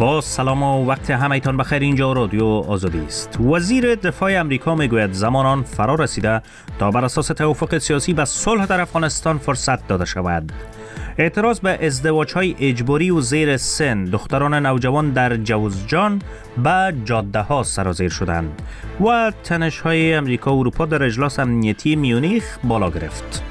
با سلام و وقت همه‌تان بخیر. اینجا رادیو آزادی است. وزیر دفاع امریکا میگوید زمان آن فرا رسیده تا بر اساس توافق سیاسی و صلح در افغانستان فرصت داده شود. اعتراض به ازدواج‌های اجباری و زیر سن دختران نوجوان در جوزجان به جاده‌ها سرازیر شدند و تنش‌های امریکا و اروپا در اجلاس امنیتی میونیخ بالا گرفت.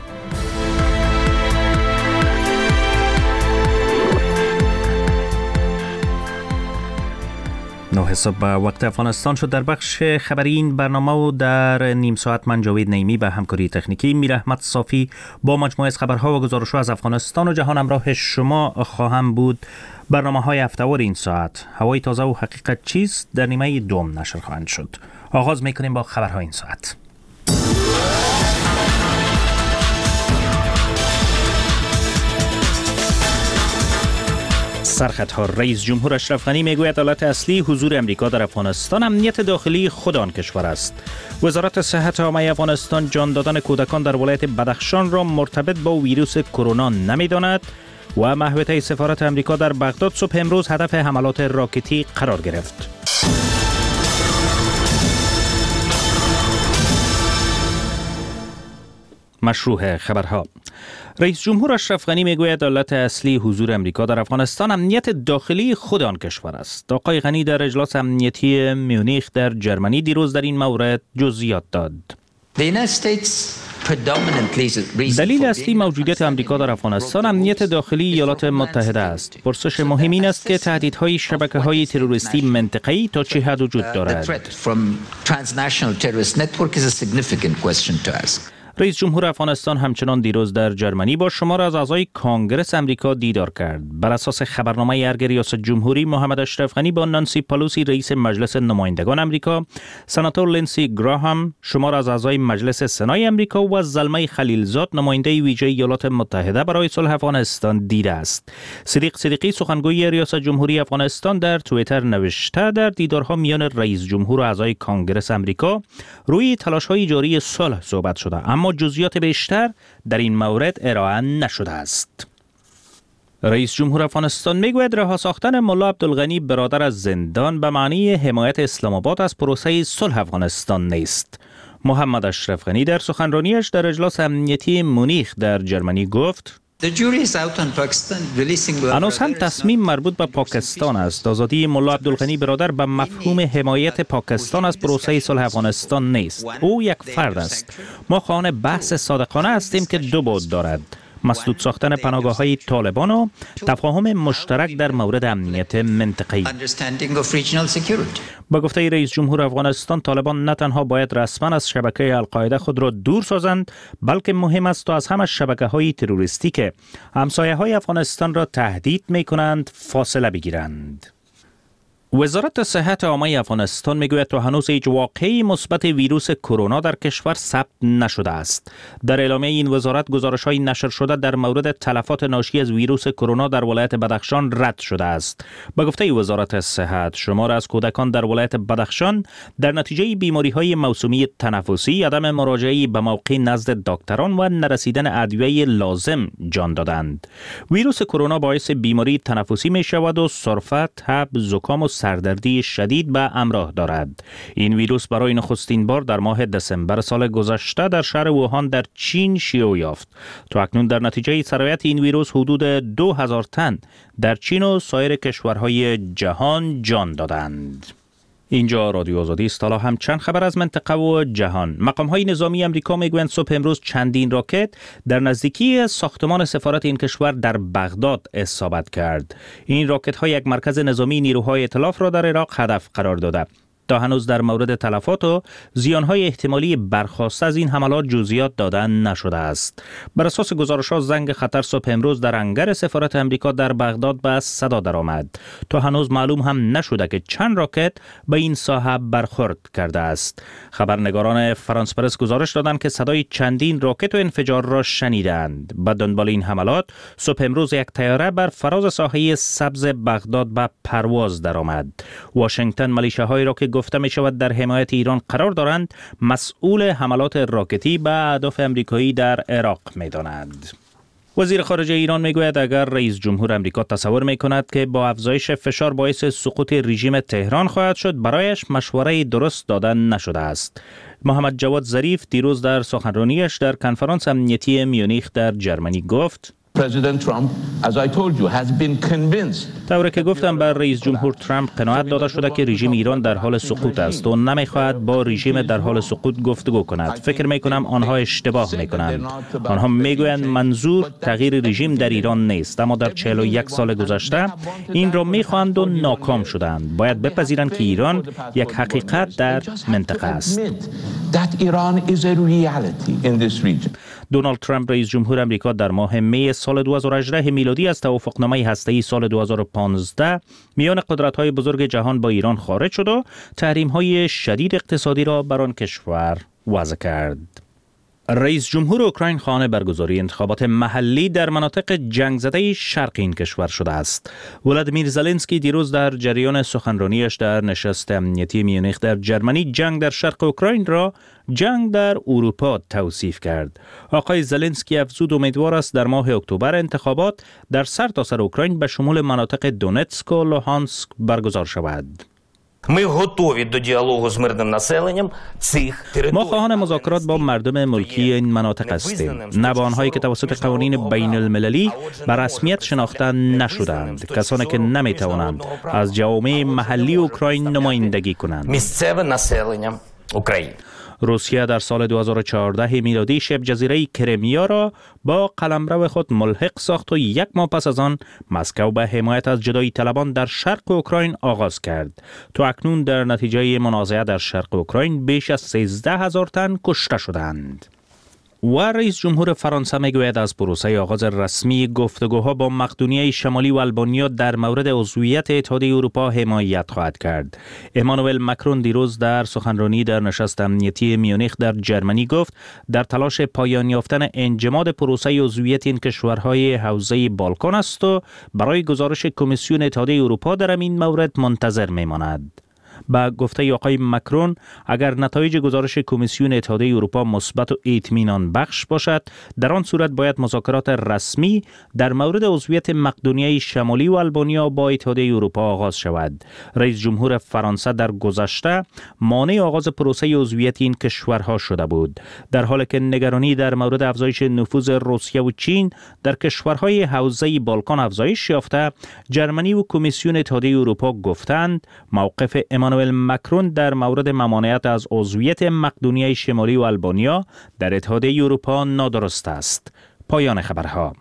نه حساب به وقت افغانستان شد. در بخش خبری این برنامه و در نیم ساعت من جاوید نعیمی به همکاری تکنیکی، میر احمد صافی با مجموعه از خبرها و گزارش‌ها از افغانستان و جهان همراه شما خواهم بود. برنامه‌های هفته‌وار این ساعت هوای تازه و حقیقت چیست در نیمه دوم نشر خواهند شد. آغاز می‌کنیم با خبرهای این ساعت. سرخطها. رئیس جمهور اشرف غنی میگوید علت اصلی حضور امریکا در افغانستان امنیت داخلی خود آن کشور است. وزارت صحت عامه افغانستان جان دادن کودکان در ولایت بدخشان را مرتبط با ویروس کرونا نمی‌داند و محوطه سفارت امریکا در بغداد صبح امروز هدف حملات راکتی قرار گرفت. مشروع خبرها. رئیس جمهور اشرف غنی میگوید علت اصلی حضور امریکا در افغانستان امنیت داخلی خود آن کشور است. آقای غنی در اجلاس امنیتی میونیخ در جرمنی دیروز در این مورد جزئیات داد. دلیل اصلی موجودیت امریکا در افغانستان امنیت داخلی ایالات متحده است. پرسش مهم این است که تهدیدهای شبکه‌های تروریستی منطقه‌ای تا چه حد وجود دارد. رئیس جمهور افغانستان همچنان دیروز در جرمنی با شمار از اعضای کانگرس امریکا دیدار کرد. بر اساس خبرنامه ارگ ریاست جمهوری، محمد اشرف غنی با نانسی پلوسی رئیس مجلس نمایندگان امریکا، سناتور لینسی گراهام، شمار از اعضای مجلس سنای امریکا و زلمه خلیلزاد نماینده ویژه ایالات متحده برای صلح افغانستان دیده است. صدیق صدیقی سخنگوی ریاست جمهوری افغانستان در توییتر نوشته در دیدارها میان رئیس جمهور و اعضای کانگرس امریکا روی تلاش‌های جاری صلح صحبت شده، اما جزئیات بیشتر در این مورد ارائه نشده است. رئیس جمهور افغانستان میگوید رها ساختن ملا عبدالغنی برادر از زندان به معنی حمایت اسلام آباد از پروسه صلح افغانستان نیست. محمد اشرف غنی در سخنرانیش در اجلاس امنیتی مونیخ در جرمنی گفت: هنوز هم تصمیم مربوط به پاکستان است. آزادی ملا عبدالغنی برادر به مفهوم حمایت پاکستان از پروسه صلح افغانستان نیست. او یک فرد است. ما خواهان بحث صادقانه هستیم که دو بعد دارد: مسدود ساختن پناهگاه‌های طالبان و تفاهم مشترک در مورد امنیت منطقه‌ای. با گفته رئیس جمهور افغانستان، طالبان نه تنها باید رسما از شبکه القاعده خود را دور سازند، بلکه مهم است تا از همه شبکه‌های تروریستی که همسایه‌های افغانستان را تهدید می‌کنند فاصله بگیرند. وزارت صحت عامه افغانستان میگوید تا هنوز هیچ واقعه مثبت ویروس کرونا در کشور ثبت نشده است. در اعلامیه این وزارت گزارش‌های نشر شده در مورد تلفات ناشی از ویروس کرونا در ولایت بدخشان رد شده است. با گفته وزارت صحت، شمار از کودکان در ولایت بدخشان در نتیجه بیماری‌های موسومی تنفسی، عدم مراجعه به موقع نزد دکتران و نرسیدن ادویه لازم جان دادند. ویروس کرونا باعث بیماری تنفسی می‌شود و سرفه، تب، زکام و سردردی شدید به همراه دارد. این ویروس برای نخستین بار در ماه دسامبر سال گذشته در شهر ووهان در چین شیوع یافت. تا اکنون در نتیجه سرایت این ویروس حدود 2000 تن در چین و سایر کشورهای جهان جان دادند. اینجا رادیو آزادی است. حالا هم چند خبر از منطقه و جهان. مقام‌های نظامی امریکا میگویند صبح امروز چندین راکت در نزدیکی ساختمان سفارت این کشور در بغداد اصابت کرد. این راکت‌ها یک مرکز نظامی نیروهای ائتلاف را در عراق هدف قرار داده. تا هنوز در مورد تلفات و زیانهای احتمالی برخاسته از این حملات جزئیات دادن نشده است. بر اساس گزارش‌ها زنگ خطر صبح امروز در انگر سفارت امریکا در بغداد به صدا درآمد. تا هنوز معلوم هم نشده که چند راکت به این ساحه برخورد کرده است. خبرنگاران فرانس پرس گزارش دادند که صدای چندین راکت و انفجار را شنیدند. به دنبال این حملات صبح امروز یک طیاره بر فراز ساحه سبز بغداد به پرواز درآمد. واشنگتن ملیشه‌هایی را که گفته می شود در حمایت ایران قرار دارند مسئول حملات راکتی به اهداف امریکایی در عراق می داند. وزیر خارجه ایران میگوید اگر رئیس جمهور امریکا تصور میکند که با افزایش فشار باعث سقوط رژیم تهران خواهد شد، برایش مشوره درست دادن نشده است. محمد جواد ظریف دیروز در سخنرانیش در کنفرانس امنیتی میونیخ در جرمنی گفت: President Trump, as I told you, has been convinced. طوری که گفتم بر رئیس جمهور ترامپ قناعت داده شده که رژیم ایران در حال سقوط است و نمیخواهد با رژیم در حال سقوط گفتگو کند. فکر میکنم آنها اشتباه میکنند. آنها میگویند منظور تغییر رژیم در ایران نیست، اما در 41 سال گذشته این را میخواهند و ناکام شدند. باید بپذیرند که ایران یک حقیقت در منطقه است. دونالد ترامپ رئیس جمهور امریکا در ماه می سال 2018 میلادی از توافقنامه هسته‌ای سال 2015 میان قدرت‌های بزرگ جهان با ایران خارج شد و تحریم‌های شدید اقتصادی را بر آن کشور وضع کرد. رئیس جمهور اوکراین خواهان برگزاری انتخابات محلی در مناطق جنگ زده شرق این کشور شده است. ولادیمیر زلنسکی دیروز در جریان سخنرانیش در نشست امنیتی میونیخ در جرمنی جنگ در شرق اوکراین را جنگ در اروپا توصیف کرد. آقای زلنسکی افزود امیدوار است در ماه اکتبر انتخابات در سرتاسر اوکراین به شمول مناطق دونتسک و لوهانسک برگزار شود. ما خواهان مذاکرات با مردم ملکی این مناطق هستیم، نه با آنهایی که توسط قوانین بین المللی به رسمیت شناخته نشدند، کسانی که نمیتوانند از جوامع محلی اوکراین نمایندگی کنند. روسیه در سال 2014 میلادی شبه جزیره کرمیا را با قلمرو خود ملحق ساخت و یک ماه پس از آن مسکو به حمایت از جدایی طلبان در شرق اوکراین آغاز کرد. تا اکنون در نتیجه منازعه در شرق اوکراین بیش از 13,000 تن کشته شدند. و رئیس جمهور فرانسه میگوید از پروسه آغاز رسمی گفتگوها با مقدونیه شمالی و آلبانیا در مورد عضویت اتحادیه اروپا حمایت خواهد کرد. امانوئل مکرون دیروز در سخنرانی در نشست امنیتی میونیخ در جرمنی گفت در تلاش پایان یافتن انجماد پروسه عضویت این کشورهای حوزه بالکان است و برای گزارش کمیسیون اتحادیه اروپا در این مورد منتظر میماند. با گفته آقای مکرون اگر نتایج گزارش کمیسیون اتحادیه اروپا مثبت و اطمینان بخش باشد، در آن صورت باید مذاکرات رسمی در مورد عضویت مقدونیه شمالی و آلبانیا با اتحادیه اروپا آغاز شود. رئیس جمهور فرانسه در گذشته مانع آغاز پروسه عضویت این کشورها شده بود، در حالی که نگرانی در مورد افزایش نفوذ روسیه و چین در کشورهای حوزه بالکان افزایش یافته. جرمنی و کمیسیون اتحادیه اروپا گفتند موقف امانوئل مکرون در مورد ممانعت از عضویت مقدونیه شمالی و آلبانیا در اتحادیه اروپا نادرست است. پایان خبرها.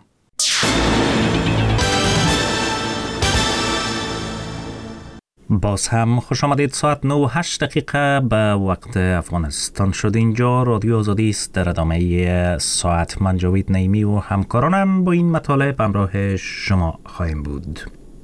باز هم خوش آمدید. ساعت 9:08 به وقت افغانستان شد. اینجا رادیو آزادی است. در ادامه ساعت من جاوید نعیمی و همکارانم با این مطالب همراه شما خواهیم بود.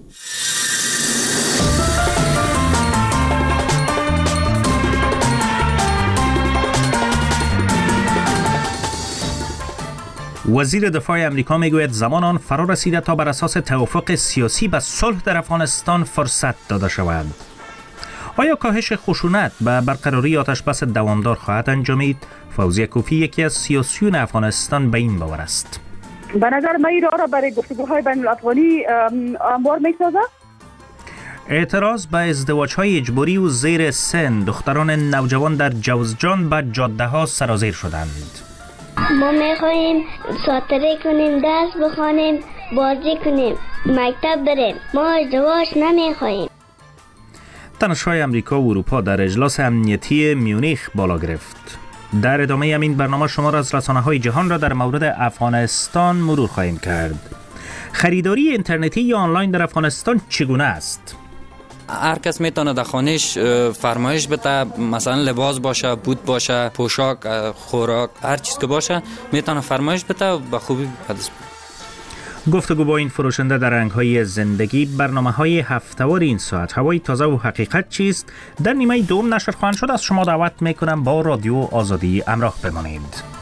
وزیر دفاع امریکا میگوید زمان آن فرا رسیده تا بر اساس توافق سیاسی به صلح در افغانستان فرصت داده شود. آیا کاهش خشونت به برقراری آتشبس دوامدار خواهد انجامید؟ فوزیه کوفی یکی از سیاسیون افغانستان به این باور است. به نظر من را برای گفتگوهای بین الافغانی هموار می‌سازد. اعتراض به ازدواج‌های اجباری و زیر سن دختران نوجوان در جوزجان به جاده‌ها سرازیر شدند. ما میخواییم ساتره کنیم، درس بخوانیم، بازی کنیم، مکتب بریم. ما ازدواج نمیخواییم. تنش‌های امریکا و اروپا در اجلاس امنیتی میونیخ بالا گرفت. در ادامه همین برنامه شما را از رسانه‌های جهان را در مورد افغانستان مرور خواهیم کرد. خریداری اینترنتی یا آنلاین در افغانستان چگونه است؟ هر کس میتونه در خانهش فرمایش بده، مثلا لباس باشه، بوت باشه، پوشاک، خوراک، هر چیز که باشه میتونه فرمایش بده و به خوبی بدست بده. گفتگو با این فروشنده در رنگ‌های زندگی. برنامه‌های هفته‌وار این ساعت هوای تازه و حقیقت چیست در نیمه دوم نشر خواهند شد. از شما دعوت میکنم با رادیو آزادی همراه بمانید.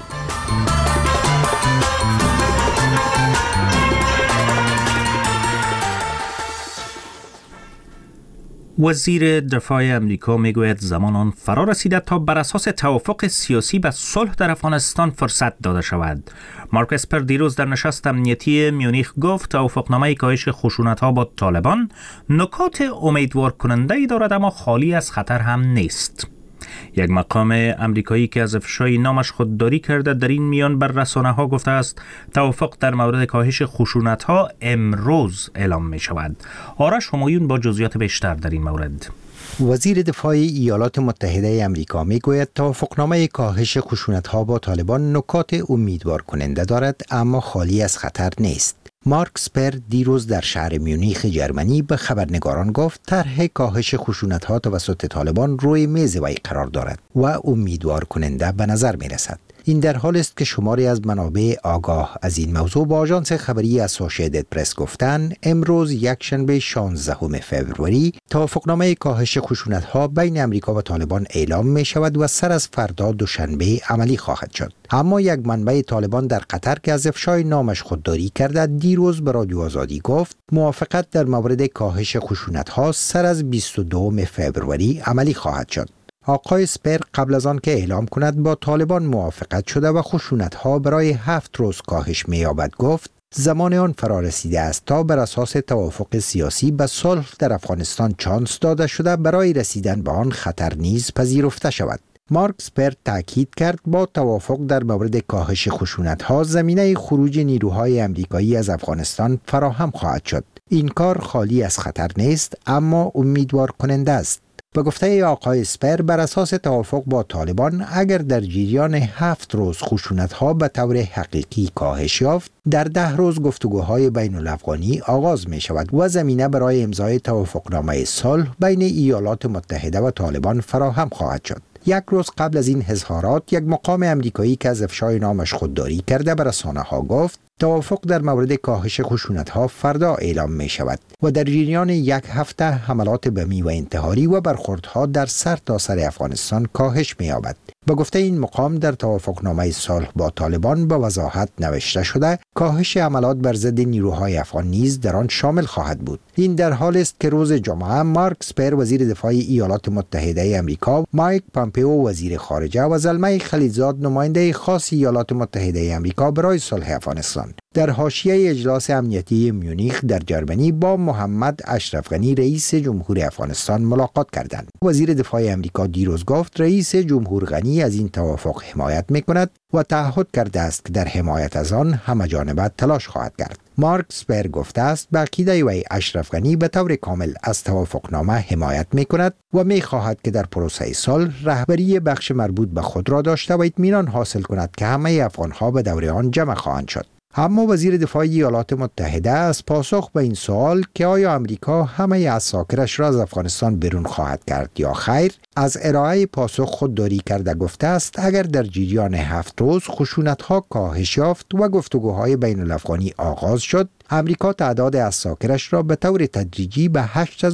وزیر دفاع امریکا میگوید زمان آن فرا رسیده تا بر اساس توافق سیاسی به صلح در افغانستان فرصت داده شود. مارک اسپر دیروز در نشست امنیتی میونیخ گفت توافقنامه کاهش خشونت‌ها با طالبان نکات امیدوار کننده ای دارد اما خالی از خطر هم نیست. یک مقام امریکایی که از افشای نامش خودداری کرده در این میان بر رسانه‌ها گفته است توافق در مورد کاهش خشونت‌ها امروز اعلام می شود. آرش همایون با جزئیات بیشتر در این مورد. وزیر دفاع ایالات متحده آمریکا میگوید توافقنامه کاهش خشونت‌ها با طالبان نکات امیدوار کننده دارد اما خالی از خطر نیست. مارک اسپر دیروز در شهر میونیخ جرمنی به خبرنگاران گفت طرح کاهش خشونت‌ها توسط طالبان روی میز وی قرار دارد و امیدوار کننده به نظر می رسد. این در حال است که شماری از منابع آگاه از این موضوع با آژانس خبری اسوسییتد پرس گفتند امروز یکشنبه 16 فوریه توافقنامه کاهش خشونت‌ها بین امریکا و طالبان اعلام می شود و سر از فردا دوشنبه عملی خواهد شد. اما یک منبع طالبان در قطر که از افشای نامش خودداری کرده دیروز به رادیو آزادی گفت موافقت در مورد کاهش خشونت‌ها سر از 22 فوریه عملی خواهد شد. آقای اسپر قبل از آن که اعلام کند با طالبان موافقت شده و خشونت‌ها برای 7 روز کاهش می‌یابد گفت زمان آن فرا رسیده است تا بر اساس توافق سیاسی به صلح در افغانستان چانس داده شده برای رسیدن به آن خطر نیز پذیرفته شود. مارک اسپر تاکید کرد با توافق در مورد کاهش خشونت‌ها زمینه خروج نیروهای آمریکایی از افغانستان فراهم خواهد شد. این کار خالی از خطر نیست اما امیدوار کننده است. به گفته آقای اسپر بر اساس توافق با طالبان اگر در جریان 7 روز خشونت‌ها به طور حقیقی کاهش یافت در 10 روز گفتگوهای بین الافغانی آغاز می شود و زمینه برای امضای توافقنامه صلح بین ایالات متحده و طالبان فراهم خواهد شد. یک روز قبل از این اظهارات یک مقام امریکایی که از افشای نامش خودداری کرده به رسانه‌ها گفت توافق در مورد کاهش خشونت‌ها فردا اعلام می شود و در جریان یک هفته حملات بمی و انتحاری و برخوردها در سرتاسر افغانستان کاهش می یابد. به گفته این مقام در توافقنامه صلح با طالبان به وضاحت نوشته شده کاهش حملات بر ضد نیروهای افغان نیز در آن شامل خواهد بود. این در حال است که روز جمعه مارک اسپر وزیر دفاع ایالات متحده آمریکا، مایک پامپئو وزیر خارجه و زلمه خلیلزاد نماینده خاص ایالات متحده آمریکا برای صلح افغانستان در حاشیه اجلاس امنیتی میونیخ در جرمنی با محمد اشرف غنی رئیس جمهور افغانستان ملاقات کردند. وزیر دفاع آمریکا دیروز گفت رئیس جمهور غنی از این توافق حمایت می‌کند و تعهد کرده است که در حمایت از آن همه‌جانبه تلاش خواهد کرد. مارک اسپر گفته است به عقیده وی اشرف غنی به طور کامل از توافقنامه حمایت می‌کند و می‌خواهد که در پروسه صلح رهبری بخش مربوط به خود را داشته و اطمینان حاصل کند که همه افغان‌ها به دور آن جمع خواهند شد. اما وزیر دفاع ایالات متحده از پاسخ به این سوال که آیا امریکا همه عساکرش را از افغانستان بیرون خواهد کرد یا خیر از ارائه پاسخ خودداری کرده گفته است اگر در جریان 7 روز خشونت‌ها کاهش یافت و گفتگوهای بین الافغانی آغاز شد امریکا تعداد عساکرش را به طور تدریجی به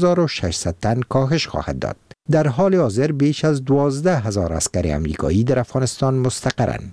8600 تن کاهش خواهد داد. در حال حاضر بیش از 12000 عسکر امریکایی در افغانستان مستقرند.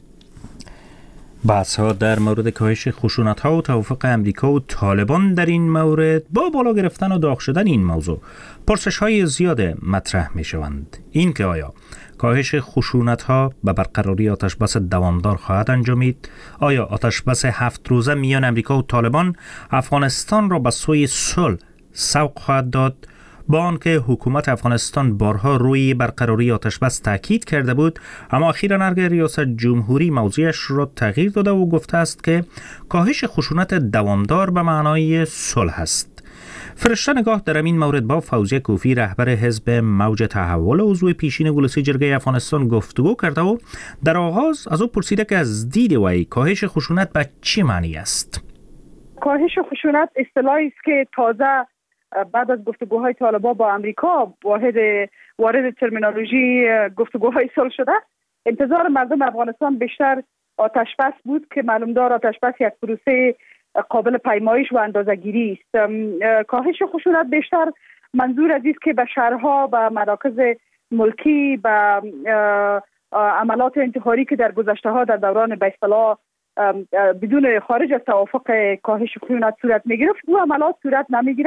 بحث‌ها در مورد کاهش خشونت‌ها و توافق امریکا و طالبان در این مورد با بالا گرفتن و داغ شدن این موضوع پرسش‌های زیاد مطرح می‌شوند. این که آیا کاهش خشونت‌ها به برقراری آتشبس دوامدار خواهد انجامید؟ آیا آتشبس 7 روزه میان امریکا و طالبان افغانستان را به سوی صلح سوق خواهد داد؟ با آنکه حکومت افغانستان بارها روی برقراری آتشبس تاکید کرده بود اما اخیراً ارگ ریاست جمهوری موضوعش را تغییر داده و گفته است که کاهش خشونت دوامدار به معنای صلح است. فرشته نگاه در این مورد با فوزیه کوفی رهبر حزب موج تحول عضو پیشین ولسی جرگه افغانستان گفتگو کرده و در آغاز از او پرسیده که از دید وی کاهش خشونت به چه معنی است؟ کاهش خشونت اصطلاحی است که تازه بعد از گفتگوهای طالبان با امریکا وارد ترمینولوژی گفتگوهای صلح شده. انتظار مردم افغانستان بیشتر آتشبس بود که معلوم دار آتشبس یک پروسه قابل پیمایش و اندازه‌گیری است. کاهش خشونت بیشتر منظور از است که به شهرها و مراکز ملکی به عملات انتحاری که در گذشته ها در دوران به اصطلاح بدون خارج از توافق کاهش خشونت صورت میگرفت و عملات صورت نمیگیره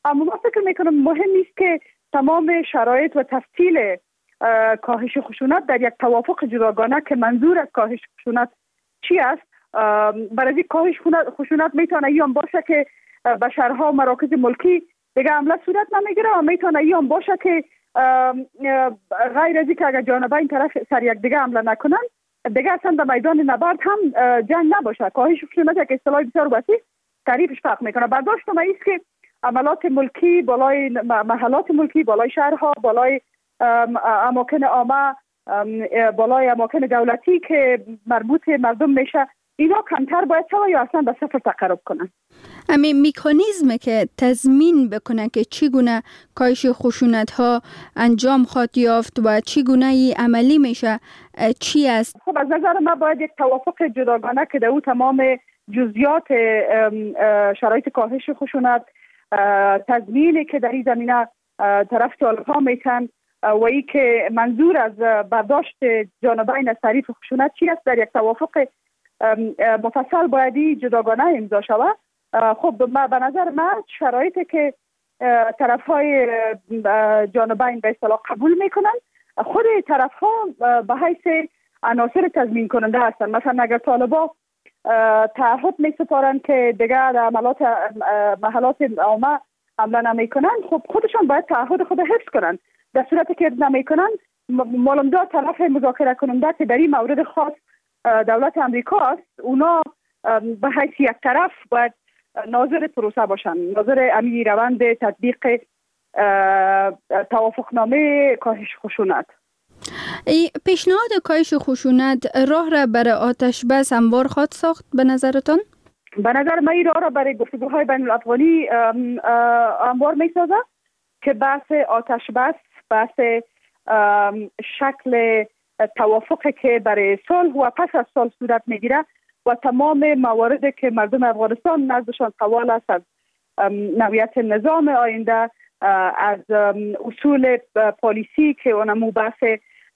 اما ما فکر میکنم مهم نیست که تمام شرایط و تفصیل کاهش خشونت در یک توافق جداگانه که منظور از کاهش خشونت چی است. برای این کاهش خشونت میتونه ایام باشه که به شهرها و مراکز ملکی دیگه حمله صورت نمیگیره و میتونه ایام باشه که غیر از اینکه اگر جانبین طرف سر یک دیگه حمله نکنن دیگه اصلا در میدان نبرد هم جنگ نباشه. کاهش خشونت یک اصطلاح بسیار وسیع تعریفش فرق میکنه. برداشت ما است که عملات ملکی بالای محلات ملکی، بالای شهرها، بالای اماکن عامه، بالای اماکن دولتی که مربوط مردم میشه، اینا کمتر باید شود یا اصلا به صفر تقرب کنن. امی میکانیزم که تضمین بکنه که چگونه کاهش خشونت ها انجام خواهد یافت و چگونه ای عملی میشه چی است؟ خب از نظر من باید یک توافق جداگانه که در او تمام جزئیات شرایط کاهش خشونت، تضمینی که در این زمینه طرف طالب‌ها میتن و ای که منظور از برداشت جانبین از تعریف خشونت چی است در یک توافق مفصل باید جداگانه امضا شود. خب به نظر من شرایطی که طرف‌های جانبین به اصطلاح قبول میکنن خود طرف‌ها به حیث عناصر تضمین کننده هستند. مثلا اگر طالبا تعهد میسپارن که دیگر در محلات عامه حمله نمیکنن، خب خودشان باید تعهد خود حفظ کنن. در صورتی که نمیکنن معلومات طرف مذاکره کننده که در این مورد خاص دولت امریکا است، اونا به حیث یک طرف باید ناظر پروسه باشن، ناظر امی روند تطبیق توافقنامه کاهش خشونت. پیشنهاد کاهش خشونت راه را برای آتش بس هموار خواهد ساخت به نظرتان؟ به نظر من این راه را برای گفتگوهای بین الافغانی هموار می سازد که بحث آتش بس، بحث شکل توافقی که برای صلح و پس از صلح صورت میگیره و تمام مواردی که مردم افغانستان نزدشان سوال است، از نوعیت نظام آینده، از اصول پالیسی که اونمو بحث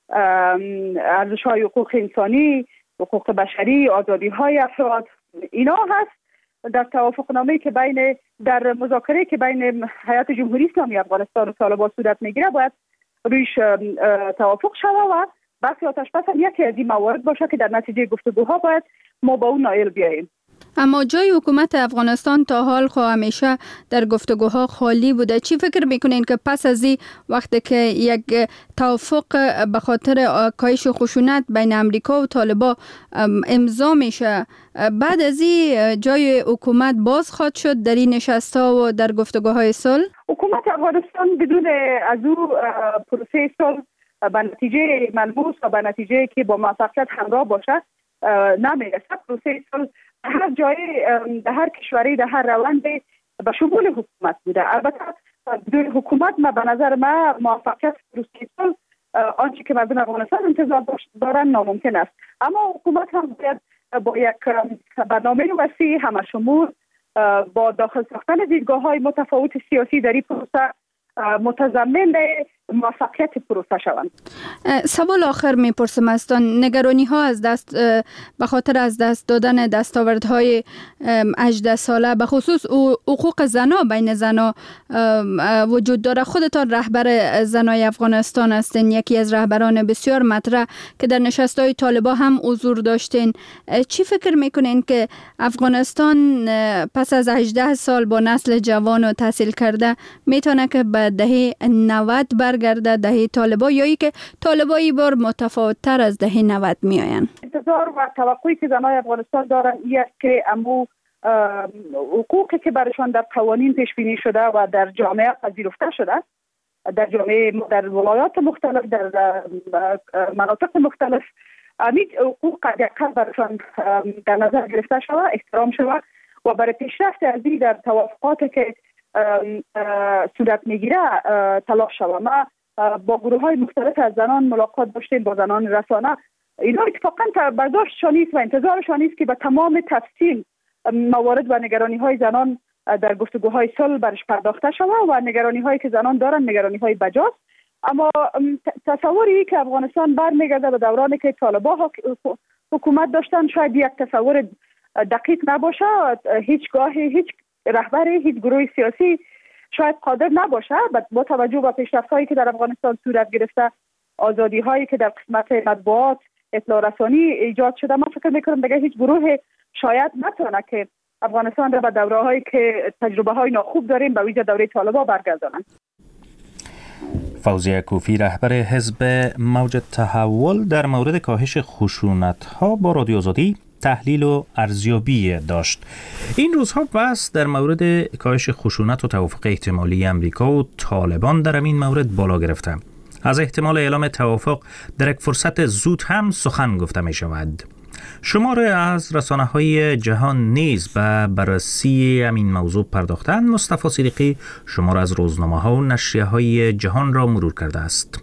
ارزش‌های حقوق انسانی، حقوق بشری، آزادی‌های افراد، اینا هست در توافقنامه‌ای که در مذاکره که بین هیئت جمهوری اسلامی افغانستان و طالبان صورت میگیره باید رویش توافق شود و بحث آتش بس یکی از این موارد باشه که در نتیجه گفتگوها باید ما با اون نائل بیاییم. اما جای حکومت افغانستان تا حال همیشه در گفتگوها خالی بوده. چی فکر میکنین که پس از این وقتی که یک توافق به خاطر کاهش خشونت بین امریکا و طالبان امضا میشه، بعد از این جای حکومت باز خواهد شد در این نشست‌ها و در گفتگوهای صلح؟ حکومت افغانستان بدون از او پروسه صلح به نتیجه ملموس و به نتیجه که با موفقیت همراه باشه نمیرسه. پروسه صلح هر جای، در هر کشوری، در هر روندی به شمول حکومت بوده. البته بدون حکومت ما به نظر ما موفقیت پروسه صلح آنچه که مردم افغانستان انتظار دارن ناممکن است. اما حکومت هم باید با یک برنامه وسیع همه شمول با داخل ساختن دیدگاه‌های متفاوت سیاسی در این پروسه متضمن موفقیت پروسه شوند. سوال آخر میپرسم ازتان، نگرانی ها از دست به خاطر از دست دادن دستاوردهای 18 ساله به خصوص حقوق زنا بین زنا وجود داره. خودتان رهبر زنای افغانستان هستین، یکی از رهبران بسیار مطرح که در نشست‌های طالبان هم حضور داشتین. چی فکر میکنین که افغانستان پس از 18 سال با نسل جوان و تحصیل کرده میتونه که به دهه 90 برگرده، دهه طالبان، یا ای که طالبان این بار متفاوت تر از دهه 90 میآیند؟ انتظار و توقعی که زنای افغانستان دارن این است که امو حقوقی که برایشان در قوانین پیش بینی شده و در جامعه پذیرفته شده، در جامعه، در ولایات مختلف، در مناطق مختلف، همین حقوق حداقل برایشان در نظر گرفته شود، احترام شود و برای پیشرفت از این در توافقاتی که صورت میگیره تلاش شود. ما با گروه های مختلف از زنان ملاقات داشتیم، با زنان رسانه. اینا اتفاقا برداشتشان نیست و انتظارشان نیست که به تمام تفصیل موارد و نگرانی های زنان در گفتگوهای صلح برش پرداخته شود و نگرانی هایی که زنان دارن نگرانی های بجاست. اما تصوری که افغانستان برمیگرده به دورانی که طالبان حکومت داشتن شاید یک تصور دقیق نباشه. هیچ رهبر هیچ گروه سیاسی شاید قادر نباشه با توجه به پیشرفت‌هایی که در افغانستان صورت گرفته، آزادی‌هایی که در قسمت مطبوعات، اطلاع رسانی ایجاد شده، من فکر می‌کنم دیگه هیچ گروه شاید نتونه که افغانستان را به دوره‌هایی که تجربه‌های ناخوب داریم به ویژه دوره طالبان برگردانند. فوزیه کوفی رهبر حزب موج تحول در مورد کاهش خشونت‌ها با رادیو آزادی تحلیل و ارزیابی داشت. این روزها بحث در مورد کاهش خشونت و توافق احتمالی امریکا و طالبان در این مورد بالا گرفته. از احتمال اعلام توافق در یک فرصت زود هم سخن گفته می شود. شماره از رسانه‌های جهان نیز به بررسی همین موضوع پرداختند. مصطفی صدیقی شماره از روزنامه‌ها و نشریه‌های جهان را مرور کرده است.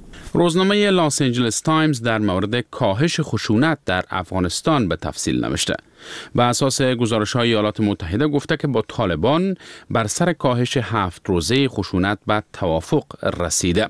روزنامه لاس آنجلس تایمز در مورد کاهش خشونت در افغانستان به تفصیل نوشته. بر اساس گزارش‌های ایالات متحده گفته که با طالبان بر سر کاهش 7 روزه خشونت به توافق رسیده.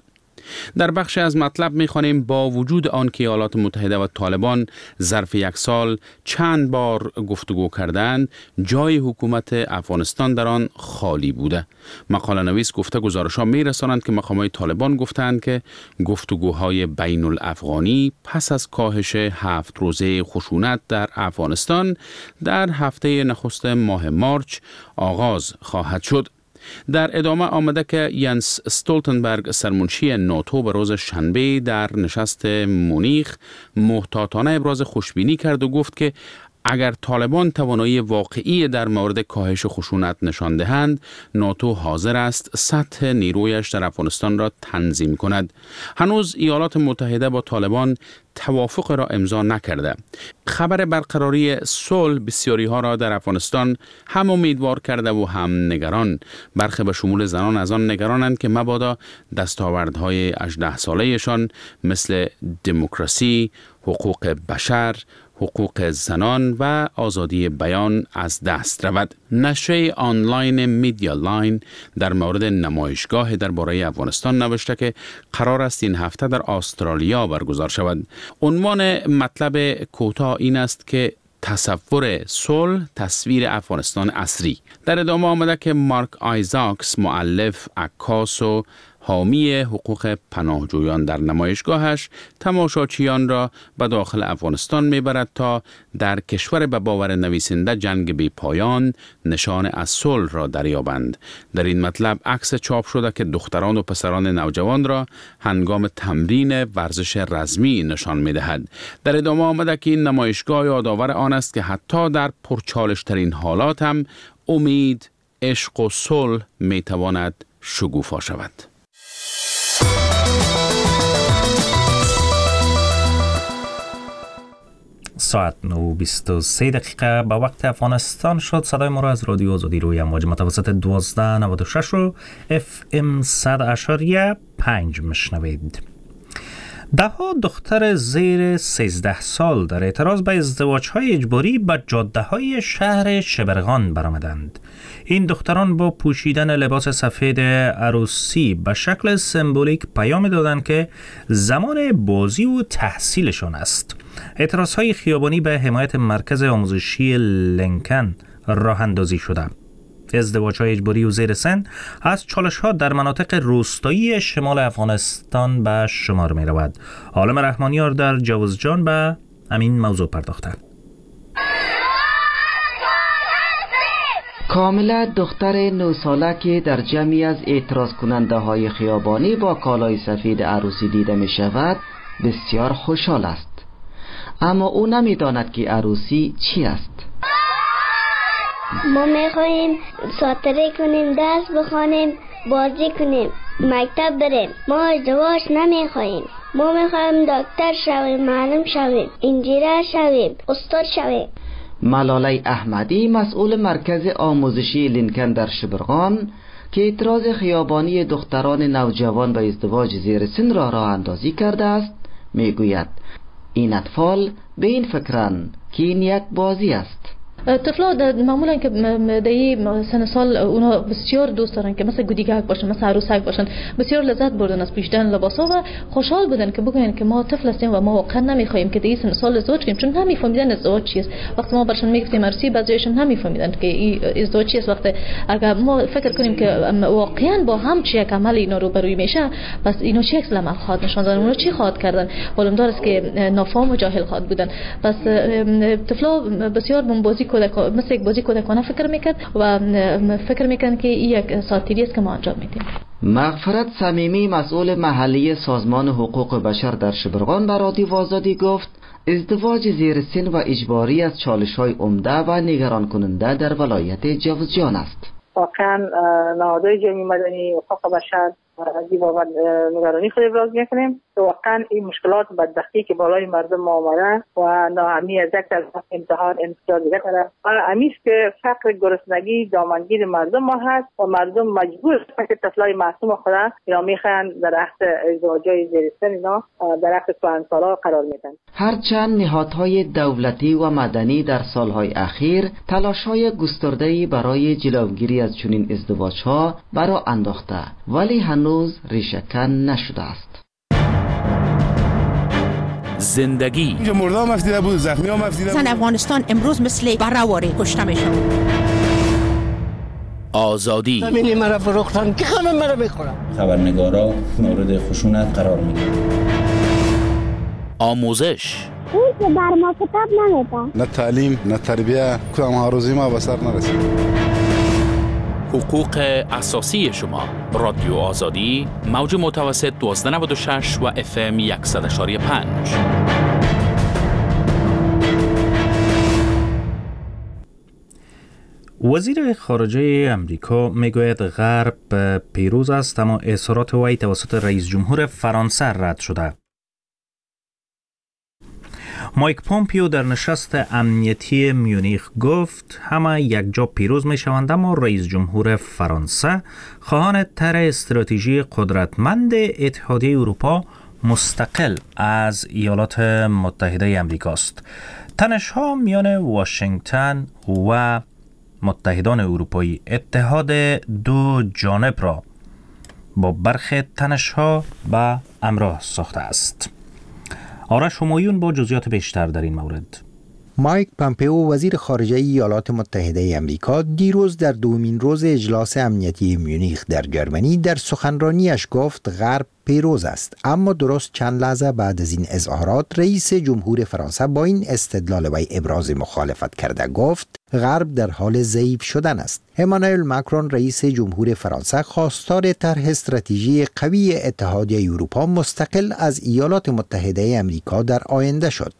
در بخش از مطلب می‌خوانیم با وجود آنکه ایالات متحده و طالبان ظرف 1 سال چند بار گفتگو کردند، جای حکومت افغانستان در آن خالی بوده. مقاله نویس گفته گزارش‌ها می‌رسانند که مقامات طالبان گفتند که گفتگوهای بین الافغانی پس از کاهش 7 روزه خشونت در افغانستان در هفته نخست ماه مارچ آغاز خواهد شد. در ادامه آمده که ینس استولتنبرگ سرمنشی ناتو به روز شنبه در نشست مونیخ محتاطانه ابراز خوشبینی کرد و گفت که اگر طالبان توانایی واقعی در مورد کاهش خشونت نشان دهند، ناتو حاضر است سطح نیرویش در افغانستان را تنظیم کند. هنوز ایالات متحده با طالبان توافق را امضا نکرده. خبر برقراری صلح بسیاری ها را در افغانستان هم امیدوار کرده و هم نگران. برخی به شمول زنان از آن نگرانند که مبادا دستاوردهای 18 ساله‌شان مثل دموکراسی، حقوق بشر، حقوق زنان و آزادی بیان از دست رود. نشریه آنلاین میدیا لاین در مورد نمایشگاه درباره افغانستان نوشته که قرار است این هفته در استرالیا برگزار شود. عنوان مطلب کوتاه این است که تصور صلح، تصویر افغانستان عصری. در ادامه آمده که مارک آیزاکس، مؤلف، عکاس و حامی حقوق پناهجویان در نمایشگاهش تماشاچیان را به داخل افغانستان میبرد تا در کشور به باور نویسنده جنگ بی پایان نشان از صلح را دریابند. در این مطلب عکس چاپ شده که دختران و پسران نوجوان را هنگام تمرین ورزش رزمی نشان میدهد. در ادامه آمده که این نمایشگاه یادآور آن است که حتی در پرچالش ترین حالات هم امید، عشق و صلح میتواند شکوفا شود. ساعت 9:23 دقیقه به وقت افغانستان شد. صدای ما را از رادیو آزادی روی امواج متوسط 1296 و FM 100.5 میشنوید. دهها دختر زیر 13 سال در اعتراض به ازدواج‌های اجباری به جاده‌های شهر شبرغان برآمدند. این دختران با پوشیدن لباس سفید عروسی به شکل سمبولیک پیام دادند که زمان بازی و تحصیلشان است. اعتراض‌های خیابانی به حمایت مرکز آموزشی لینکن راه اندازی شده. ازدواج‌های اجباری و زیر سن از چالش‌ها در مناطق روستایی شمال افغانستان به شمار می‌رود. عالم رحمانیار در جوزجان به همین موضوع پرداخته. کاملا دختر 9 ساله که در جمعی از اعتراض کننده های خیابانی با کالای سفید عروسی دیده می شود بسیار خوشحال است، اما او نمی داند که عروسی چی است. ما میخواییم ساتره کنیم، درس بخوانیم، بازی کنیم، مکتب بریم. ما ازدواج نمیخواییم. ما میخواییم دکتر شویم، معلم شویم، انجینر شویم، استاد شویم. ملاله احمدی، مسئول مرکز آموزشی لینکن در شبرغان که اعتراض خیابانی دختران نوجوان به ازدواج زیر سن را راه اندازی کرده است، میگوید این اطفال به این فکرند که این یک بازی است. طفلا معمولا که در سن سال اونا بسیار دوست دارن که مثل گودیگک باشن، مثل عروسک باشن، بسیار لذت بردن از پوشیدن لباسا و خوشحال بودن که بگن که ما طفل هستیم و ما واقعا نمیخوایم که در سن سال ازدواج کنیم، چون نمیفهمیدن ازدواج چیست. وقتی ما برشون میگفتیم عروسی، بعضیشون نمیفهمیدن که این ازدواج چیست. وقتی اگر ما فکر کنیم که واقعا با هم چه یک عمل اینا رو بروی میشه، پس اینا چه عکس العمل خواهد نشون دادن، اونا چی خواهد کردن، معلوم است که نافهم و جاهل خواهد بودن. پس طفلا بسیار بازی مثل یک بازی کودکانه فکر میکرد و فکر میکرد که این یک ساتیری است که ما انجام میدیم. مغفرت صمیمی مسئول محلی سازمان حقوق بشر در شبرغان به رادیو آزادی گفت ازدواج زیر سن و اجباری از چالش‌های عمده و نگران کننده در ولایت جوزجان است. واقعا نهادهای جمعی مدنی حقوق بشر از این بابت نگرانی خود ابراز میکنیم که واقعا این مشکلات بدبختی که بالای مردم آمده و ناهمی از یک طرف امتحان انتظار دیگه طرف و همیست که فقر گرسنگی دامنگیر مردم ما هست و مردم مجبور هستند که طفلای معصوم خود اینا میخوان در عهد ازدواجای زیر سن اینا در عهد کهنسالا قرار میدن. هرچند نهادهای دولتی و مدنی در سالهای اخیر تلاش‌های گسترده‌ای برای جلوگیری از چنین ازدواج‌ها برا انداخته، ولی هنوز ریشه‌کن نشده است. زندگی اینجا مردا مفتیده بود، زخمی ها مفتیده بود. زن افغانستان امروز مثل بره‌واره کشته میشه. آزادی همین مرا فروختن که همه مرا میخورن. خبرنگارا مورد خشونت قرار میگیرن. آموزش اون که بر ما کتاب نمیدن. نه تعلیم نه تربیه، کدام ها روزی ما به سر نرسید. حقوق اساسی شما. رادیو آزادی، موج متوسط 1296 و FM 100.5. وزیر خارجه امریکا میگوید غرب پیروز است، اما اظهارات وی توسط رئیس جمهور فرانسه رد شده. مایک پومپیو در نشست امنیتی میونیخ گفت همه یک جا پیروز می شوند، اما رئیس جمهور فرانسه خواهان طرح استراتژی قدرتمند اتحادیه اروپا مستقل از ایالات متحده آمریکا است. تنش‌ها میان واشنگتن و متحدان اروپایی اتحاد دو جانب را با برخی تنش‌ها به همراه ساخته است. آرش همایون با جزئیات بیشتر در این مورد. مایک پومپئو وزیر خارجه ایالات متحده آمریکا دیروز در دومین روز اجلاس امنیتی میونیخ در جرمنی در سخنرانیش گفت غرب پیروز است، اما درست چند لحظه بعد از این اظهارات رئیس جمهور فرانسه با این استدلال و ابراز مخالفت کرده گفت غرب در حال ضعیف شدن است. امانوئل ماکرون رئیس جمهور فرانسه خواستار طرح استراتژی قوی اتحادیه اروپا مستقل از ایالات متحده آمریکا در آینده شد.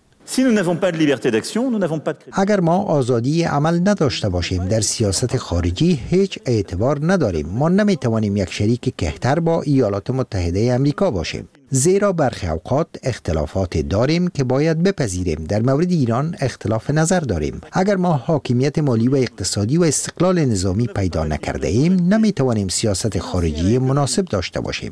اگر ما آزادی عمل نداشته باشیم در سیاست خارجی هیچ اعتبار نداریم. ما نمیتوانیم یک شریک کهتر با ایالات متحده آمریکا باشیم، زیرا برخی اوقات اختلافات داریم که باید بپذیریم. در مورد ایران اختلاف نظر داریم. اگر ما حاکمیت مالی و اقتصادی و استقلال نظامی پیدا نکرده ایم نمیتوانیم سیاست خارجی مناسب داشته باشیم.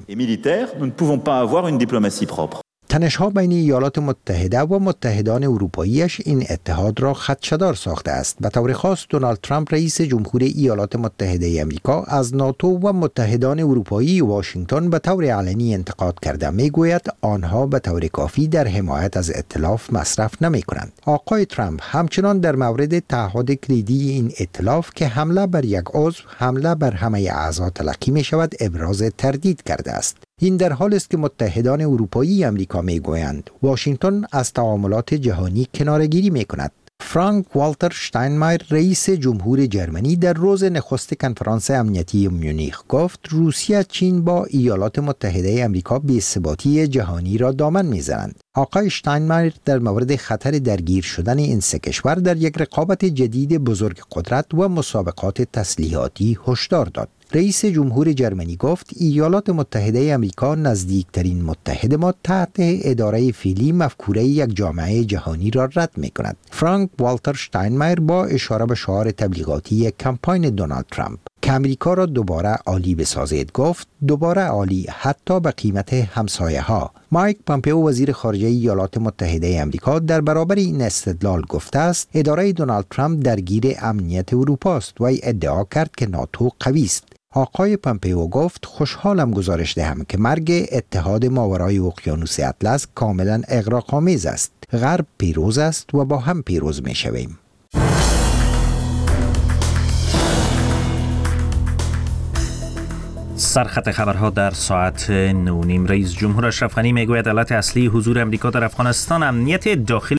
تنش‌ها بین ایالات متحده و متحدان اروپاییش این اتحاد را خدشه‌دار ساخته است. به طور خاص دونالد ترامپ رئیس جمهور ایالات متحده آمریکا از ناتو و متحدان اروپایی واشنگتن به طور علنی انتقاد کرده میگوید آنها به طور کافی در حمایت از ائتلاف مصرف نمی‌کنند. آقای ترامپ همچنان در مورد تعهد کلیدی این ائتلاف که حمله بر یک عضو حمله بر همه اعضا تلقی می‌شود ابراز تردید کرده است. این در حالی است که متحدان اروپایی آمریکا میگویند واشنگتن از تعاملات جهانی کناره‌گیری میکند. فرانک والتر شتاینمایر رئیس جمهور جرمنی در روز نخست کنفرانس امنیتی میونیخ گفت روسیه چین با ایالات متحده آمریکا بی‌ثباتی جهانی را دامن میزنند. آقای شتاینمایر در مورد خطر درگیر شدن این سه کشور در یک رقابت جدید بزرگ قدرت و مسابقات تسلیحاتی هشدار داد. رئیس جمهور جرمنی گفت ایالات متحده آمریکا نزدیکترین متحد ما تحت اداره فعلی مفکوره یک جامعه جهانی را رد می کند. فرانک والتر شتاینمایر با اشاره به شعار تبلیغاتی کمپاین دونالد ترامپ که امریکا را دوباره عالی بسازید. گفت دوباره عالی حتی به قیمت همسایه ها. مایک پامپئو وزیر خارجه ایالات متحده آمریکا در برابر این استدلال گفته است اداره دونالد ترامپ درگیر امنیت اروپا است و ادعا کرد که ناتو قوی است. آقای پامپئو گفت خوشحالم گزارش دهم که مرگ اتحاد ماورای اقیانوس اطلس کاملا اغراق‌آمیز است. غرب پیروز است و با هم پیروز می‌شویم. سرخط خبرها در ساعت 9:30. رئیس جمهور اشرف غنی میگوید علت اصلی حضور امریکا در افغانستان امنیت داخلی